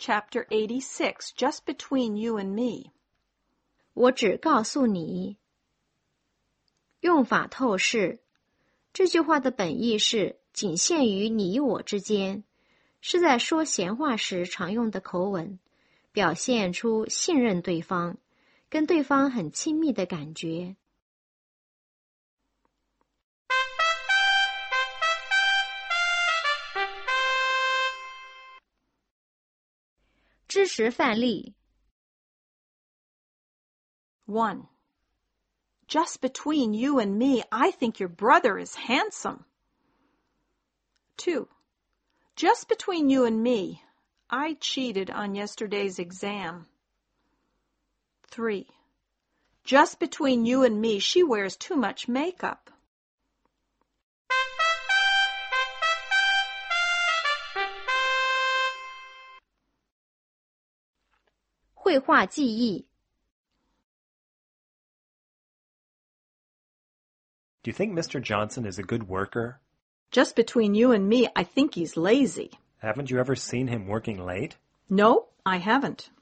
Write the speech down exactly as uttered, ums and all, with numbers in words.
Chapter eighty-six, Just Between You and Me. 我只告诉你。用法透视。这句话的本意是仅限于你我之间，是在说闲话时常用的口吻，表现出信任对方，跟对方很亲密的感觉。支持范例。 one. Just between you and me, I think your brother is handsome. two. Just between you and me, I cheated on yesterday's exam. three. Just between you and me, she wears too much makeup. 绘画记忆。 Do you think Mister Johnson is a good worker? Just between you and me, I think he's lazy. Haven't you ever seen him working late? No, I haven't.